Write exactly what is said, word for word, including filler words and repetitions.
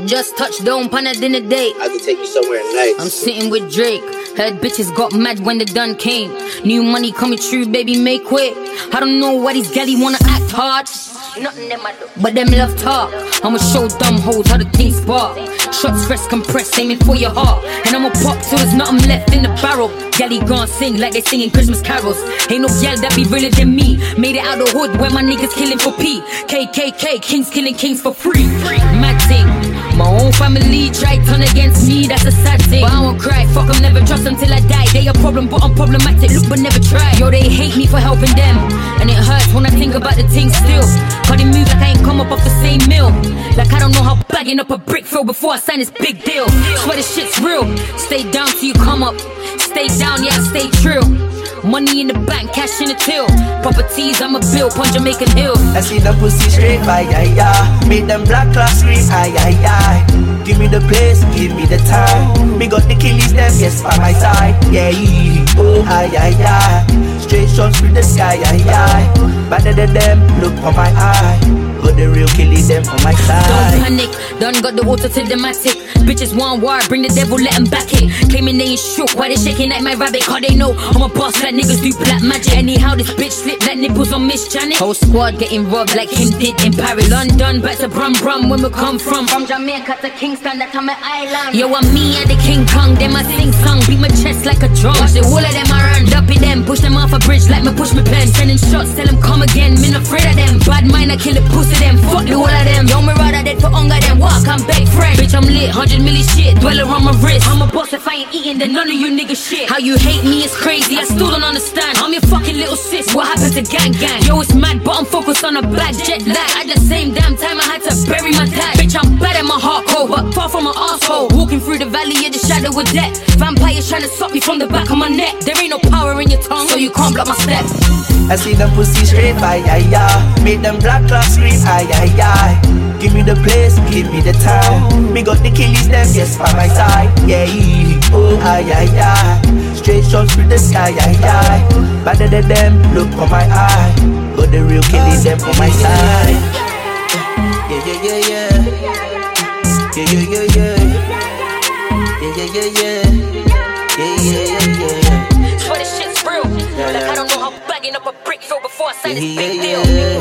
Just touched down, pan a dinner date. I can take you somewhere nice. I'm sitting with Drake. Heard bitches got mad when the done came. New money coming true, baby, make way. I don't know why these galley wanna act hard. Nothing them I do, but them love talk. I'ma show dumb hoes how the things spark. Shots fresh compressed, aiming for your heart. And I'ma pop till there's nothing left in the barrel. Galley gon' sing like they singing Christmas carols. Ain't no gal that be realer than me. Made it out the hood where my niggas killing for P. K K K, kings killing kings for free. Mad thing. My own family try turn against me, that's a sad thing. But I won't cry, fuck them, never trust them till I die. They a problem, but I'm problematic, look but never try. Yo, they hate me for helping them, and it hurts when I think about the thing still. Cause they move like I ain't come up off the same mill. Like I don't know how bagging up a brick feel before I sign this big deal. Swear this shit's real, stay down till you come up. Stay down, yeah, stay true. Money in the bank, cash in the till. Properties, I'm a bill, punch Jamaican Hill. I see the pussy straight, aye, aye, aye. Make them black clocks scream, aye, aye, aye. Give me the place, give me the time. Me got the killies, them, yes, by my side. Yeah, oh, aye, aye, aye. Straight shots with the sky, aye, aye. Better than them, look for my eye. Got the real killies, them on my side. Don't panic, done got the water to the matic. Bitches want war, bring the devil, let them back it. Claiming they ain't shook, why they shaking like my rabbit? Cause they know I'm a boss, like niggas do black magic. Anyhow, this bitch slip like nipples on Miss Janet. Whole squad getting robbed like him did in Paris. London, back to Brum Brum, when we come from. From Jamaica to Kingston, that's on my island. Yo, I'm me and the King Kong, them I sing song. Beat my chest like a drum. Watch the whole of them I run. Dumpy them, push them off a bridge like me push me pen. Sending shots, tell them come again, me not afraid of them. Bad mind, I kill the pussy them, fuck the whole of them. Yo, me rather dead for hunger than walk, I'm big friend. Bitch, I'm lit, hundred milli shit, dweller on my wrist. I'm a boss if I ain't eating, then none of you niggas shit. How you hate me is crazy, I still don't understand. I'm your fucking little sis, what happened to gang gang? Yo, it's mad, but I'm focused on a bad jet lag. At the same damn time, I had to bury my dad. Bitch, I'm bad at my heart cold, but far from my asshole. Walking through the valley of the shadow of death. Vampires trying to suck me from the back of my neck. There ain't no power in your tongue, so you can't block my step. I see them pussy straight, aye, aye, aye. Make them black clocks scream, aye, aye, aye. Give me the place, give me the time. Me got the killies, them, yes, by my side. Yeah, oh, aye, aye, aye. Straight shots with the sky, aye, aye. Better than them, look for my eye. Got the real killies, them on my side. Yeah, yeah, yeah, yeah. Yeah, yeah, yeah, yeah. Yeah, yeah, yeah, yeah. Yeah, yeah, yeah, yeah. Swear this shit's real. Like I don't know how bagging up a brick feel before I sign this big deal.